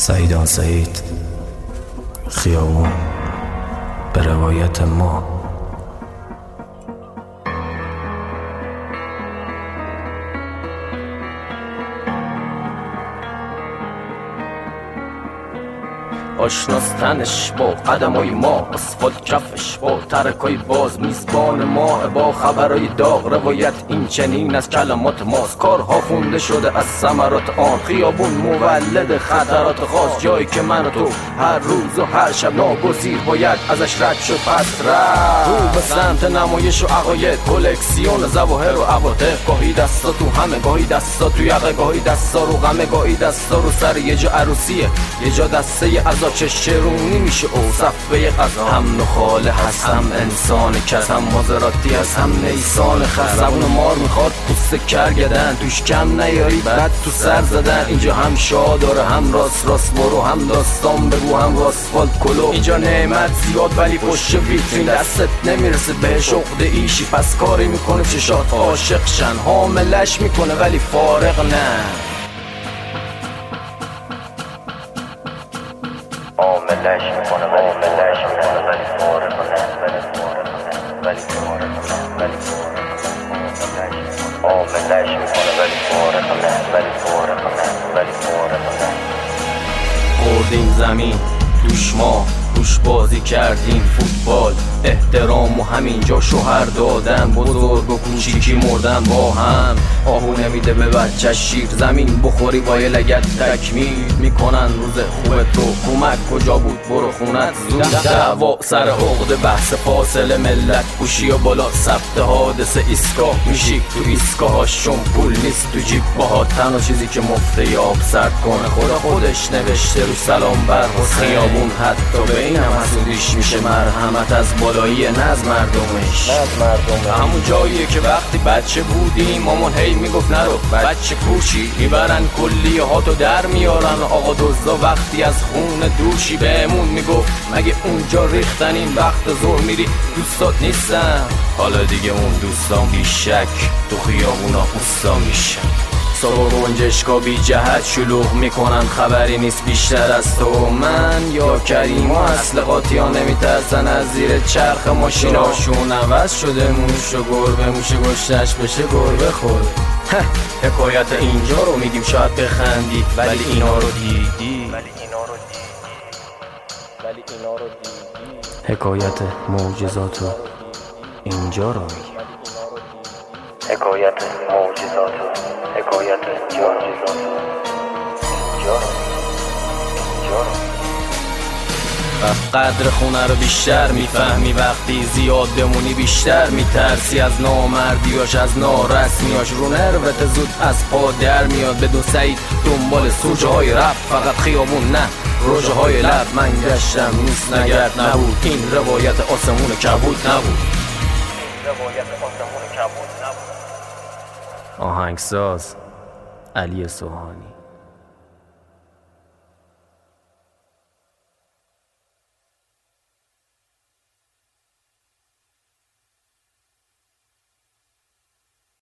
سعید آن سعید، خیابون به روایت ما. آشناستنش با قدمای ما، اسفالت کفش با ترکای باز، میزبان ما با خبرای داغ. روایت این چنین از کلمات ماست، کارها خونده شده از ثمرات آن. خیابون مولد خطرات خاص، جایی که من و تو هر روز و هر شب ناگزیر باید ازش رد شد پس رفت. رو به سمت نمایش و عقاید، کلکسیون ظواهر و عواطف. گاهی دستا تو همه، گاهی دستا تو یقه، گاهی دستا رو غمه، گاهی دستا رو سر. یه جا عروسیه، یه جا دسته عزا، چشرونی میشه اوصف به غذا. هم نخاله هست، هم انسان کس، هم مازراتی هست، هم نیسان خس. زبون مار میخواد پوست کرگدن، توش کم نیاری بعد تو سر زدن. اینجا هم شاه داره، هم راست برو، هم داستان بگو، هم آسفالت کلو. اینجا نعمت زیاد ولی پشت ویترین دستت نمیرسه بهش عقده ایشی. پس کاری میکنه چشات عاشق شن، حاملش میکنه ولی فارغ نه. عاملش میکنه ولی فارغ نه، ولی فارغ نه. عاملش میکنه ولی فارغ نه. خوردیم زمین توش ما، روش بازی کردیم فوتبال. احترام و همینجا شوهر دادن، بزرگ و کوچیکی مردن با هم. آهو نمیده به بچه شیر، زمین بخوری وای لگت تکمیل میکنن روز خوب تو. کمک کجا بود برو خونت زود. دعوا سر عقده، بحث فاصله، ملت پوشی و بالا ثبت حادثه. ایسکا میشی تو ایسکاهاشون، پول نیست تو جیب باها. تنها چیزی که مفته آب سرد کنه خدا خودش نوشته رو سلام بر حسین. خیابون حتی بینم حسودیش میشه مرحمت از بالایی نز مردمش. همون جاییه که وقتی بچه بودیم مامان هی میگفت نرو بچه کوشی، میبرن کلیه هاتو در میارن. آقا دزدا وقتی از خون دوشی بهمون میگفت مگه اونجا ریختن این وقت ظهر میری دوستات نیستن. حالا دیگه اون دوستان بیشک تو خیابونا اوستا میشن. صبح گنجشکا بی جهت شلوغ میکنن، خبری نیست بیشتر از تو من یا کریم. و اصل قاطیا نمیترسن از زیر چرخ ماشیناشون. عوض شده موش و گربه، موش گشتش بشه گربه خود. حکایت اینجا رو میگیم شاید بخندی، ولی اینا رو دیدی. حکایت معجزاتو اینجا رو میگیم. حکایت معجزاتو، حکایت معجزاتو اینجا رو. قدر خونه رو بیشتر میفهمی وقتی زیاد بمونی، بیشتر میترسی از نامردیاش، از نارسمیاش. رو نروت زود از پا در میاد. بدون سعید دنبال سوژه های رپ، فقط خیابون نه روژه های لب. من گشتم نیست نگرد نبود، این روایت آسمون کبود نبود. آهنگساز علی سوهانی.